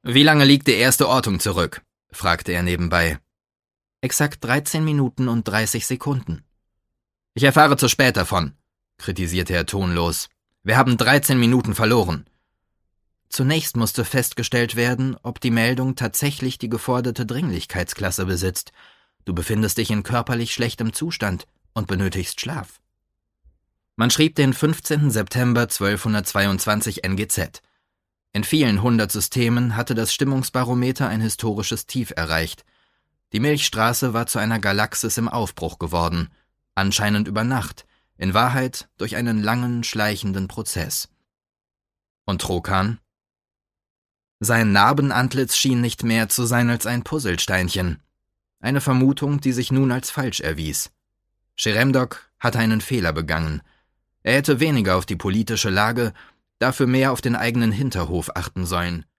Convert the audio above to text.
Wie lange liegt die erste Ortung zurück?« fragte er nebenbei. »Exakt 13 Minuten und 30 Sekunden.« »Ich erfahre zu spät davon«, kritisierte er tonlos. »Wir haben 13 Minuten verloren.« Zunächst musste festgestellt werden, ob die Meldung tatsächlich die geforderte Dringlichkeitsklasse besitzt. Du befindest dich in körperlich schlechtem Zustand und benötigst Schlaf. Man schrieb den 15. September 1222 NGZ. In vielen 100 Systemen hatte das Stimmungsbarometer ein historisches Tief erreicht. Die Milchstraße war zu einer Galaxis im Aufbruch geworden, anscheinend über Nacht, in Wahrheit durch einen langen, schleichenden Prozess. Und Trokan? Sein Narbenantlitz schien nicht mehr zu sein als ein Puzzlesteinchen. Eine Vermutung, die sich nun als falsch erwies. Scheremdok hatte einen Fehler begangen. Er hätte weniger auf die politische Lage, dafür mehr auf den eigenen Hinterhof achten sollen.